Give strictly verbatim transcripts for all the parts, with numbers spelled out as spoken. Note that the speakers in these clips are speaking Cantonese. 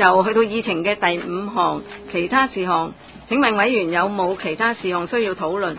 就去到議程嘅第五項其他事項，請問委員有冇其他事項需要討論？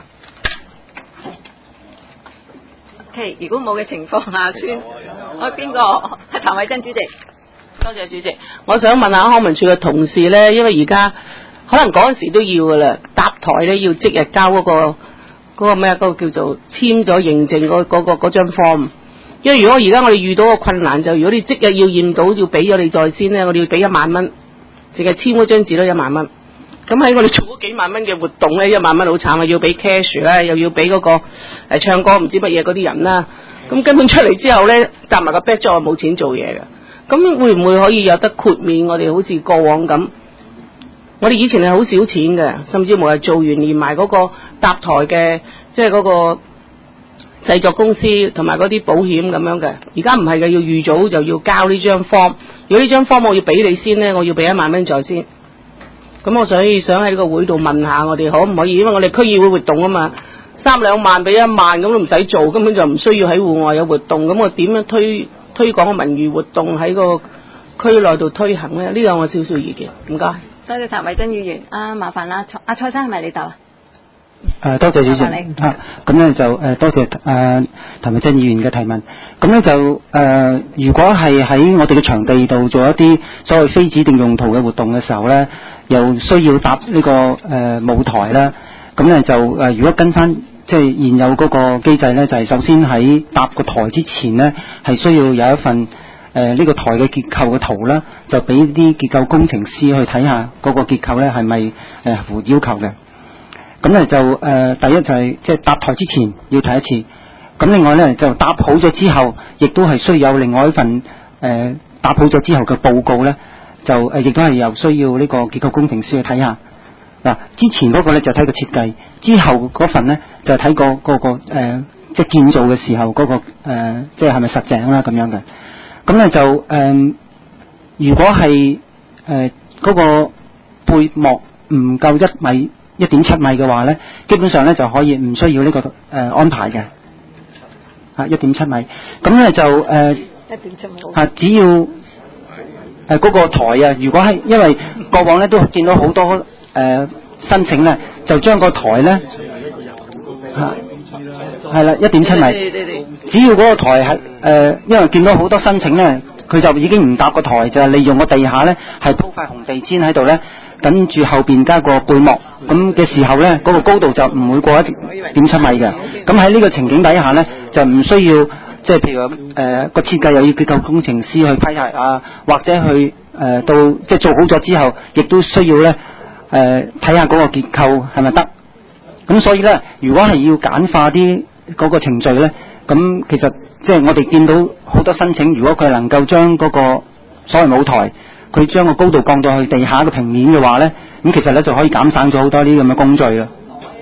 OK， 如果冇嘅情況下，宣我邊個？係譚偉珍主席。 多謝主席。我想問下康文署嘅同事咧，因為而家可能嗰陣時都要噶啦，搭台咧要即日交嗰、嗰個嗰、嗰個咩嗰、嗰個叫做簽咗認證嗰嗰個嗰張 form。因為如果而家我哋遇到個困難，就如果你即日要驗到要俾咗你在先咧，我哋要俾一萬蚊，淨係簽嗰張紙都一萬蚊。咁喺我哋做嗰幾萬蚊嘅活動咧，一萬蚊好慘啊！要俾 cash 啦，又要俾嗰、嗰個、呃、唱歌唔知乜嘢嗰啲人啦。咁根本出嚟之後咧，搭埋個 back job 冇錢做嘢嘅。咁會唔會可以有得豁免？我哋好似過往咁，我哋以前係好少錢嘅，甚至乎係做完連埋嗰個搭台嘅，即係嗰個製作公司同埋嗰啲保險咁樣嘅。而家唔係嘅，要預早就要交呢張 form。如果呢張 form 我要俾你先咧，我要俾一萬蚊在先。咁我所以想喺呢個會度問下我哋可唔可以，因為我哋區議會活動啊嘛，三兩萬俾一萬咁都唔使做，根本就唔需要喺戶外有活動。咁我點樣推推廣文娛活動喺個區內度推行咧？呢個我少少意見，唔該。 多謝譚偉珍議員。啊，麻煩啦，阿蔡生係咪你答啊？ 誒，多謝主席。啊，咁咧就誒多謝誒譚偉珍議員嘅提問。咁咧就誒，如果係喺我哋嘅場地度做一啲所謂非指定用途嘅活動嘅時候咧，又需要搭呢個誒舞台啦。咁咧就誒，如果跟翻即係現有嗰個機制咧，就係首先喺搭個台之前咧，係需要有一份誒呢個台嘅結構嘅圖啦，就俾啲結構工程師去睇下嗰個結構咧係咪誒符合要求嘅。咁咧就誒、呃、第一就係即係搭台之前要睇一次，咁另外咧就搭好咗之後，亦都係需要有另外一份誒、呃、搭好咗之後嘅報告咧，就誒亦都係又需要呢個結構工程師去睇下。嗱，之前嗰個咧就睇個設計，之後嗰份咧就睇個嗰個誒即係建造嘅時候嗰、嗰個誒即係係咪實井啦咁樣嘅。咁咧就誒、呃、如果係誒嗰個背幕唔夠一米。一點七米嘅話咧，基本上咧就可以唔需要呢、這個誒、呃、安排嘅，啊一點七米，咁咧就誒一點七米，啊只要誒嗰、呃那個台啊，如果係因為過往咧都見到好多誒、呃、申請咧，就將個台咧嚇係啦一點七米，只要嗰個台係誒、呃，因為見到好多申請咧，佢就已經唔搭個台，就係、是、利用個地下咧係鋪塊紅地氈喺度咧。跟住後邊加個背幕，咁嘅時候咧，嗰、那個高度就唔會過一點七米嘅。咁喺呢個情景底下咧，就唔需要即係譬如誒、呃、個設計又要結構工程師去批核啊，或者去誒、呃、到即係做好咗之後，亦都需要咧誒睇下嗰個結構係咪得。咁所以咧，如果係要簡化啲嗰個程序咧，咁其實即係我哋見到好多申請，如果佢能夠將嗰個所謂舞台，佢將個高度降到去地下嘅平面嘅話咧，咁其實咧就可以減省咗好多啲咁嘅工序啦。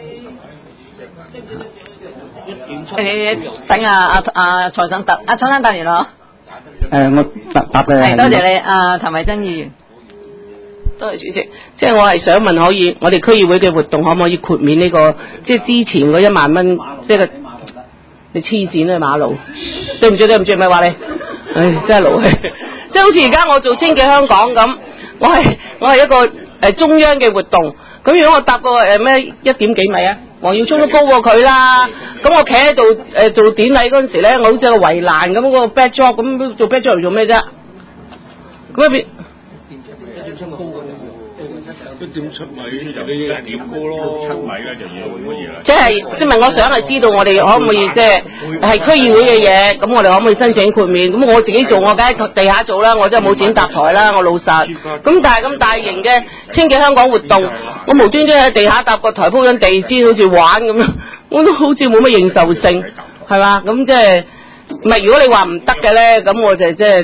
誒，等阿阿阿蔡生答，阿蔡生答完咯。 誒，我答答嘅。 係多謝你，阿譚偉珍議員。 多謝主席，即係我係想問，可以我哋區議會嘅活動可唔可以豁免呢、這個，即係之前嗰一萬蚊，即係個你黐線啊馬路，對唔住對唔住，咪話你，唉真係勞氣。即係好似而家我做清潔香港咁，我係我係一個誒、呃、中央嘅活動，咁如果我搭個誒咩一點幾米啊，黃耀聰都高過佢啦，咁我企喺度誒做典禮嗰陣時咧，我好似個圍欄咁，嗰個 back job 咁做 back job 嚟做咩啫？咁一邊一點七米就你一點高咯，七米咧就要乜嘢啦？ 即係即係問我想係知道我哋可唔可以即係係區議會嘅嘢，咁我哋可唔可以申請豁免？咁我自己做我梗係地下做啦，我真係冇錢搭台啦，我老實。咁但係咁大型嘅清潔香港活動，我無端端喺地下搭個台鋪緊地氈，好似玩咁樣，我都好似冇乜認受性，係嘛？咁即係唔係？如果你話唔得嘅咧，咁我就即係。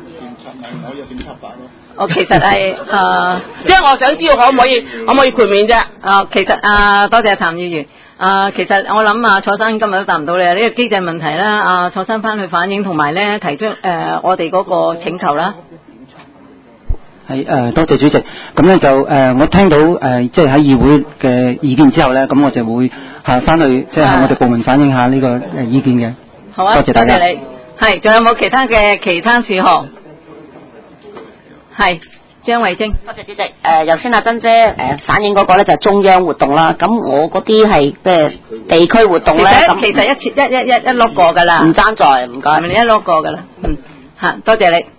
我其實係誒，呃、即係我想知道可唔可以可唔可以豁免啫？ 啊，其實啊，多謝譚議員。啊，其實我諗啊，蔡生今日都答唔到你呢、這個機制問題啦。啊，蔡生翻去反映同埋咧提出誒、呃、我哋嗰個請求啦。 係誒、呃，多謝主席。咁咧就誒、呃，我聽到誒、呃，即係喺議會嘅意見之後咧，咁我就會係翻去即係喺我哋部門反映下呢個誒意見嘅。 好啊， 多謝大家。 多謝你。係，仲有冇其他嘅其他事項？係， 張慧晶。 多謝主席。誒、呃，頭先阿珍姐誒、呃、反映嗰個咧就係中央活動啦，咁我嗰啲係咩地區活動咧？ 其實其實一次一一一一碌過㗎啦。 唔爭在，唔該。 係咪你一碌過㗎啦？嗯，嚇，多謝你。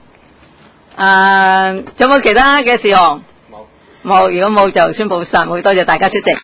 誒，仲有冇其他嘅事項？冇。冇，如果冇就宣佈散會，多謝大家出席。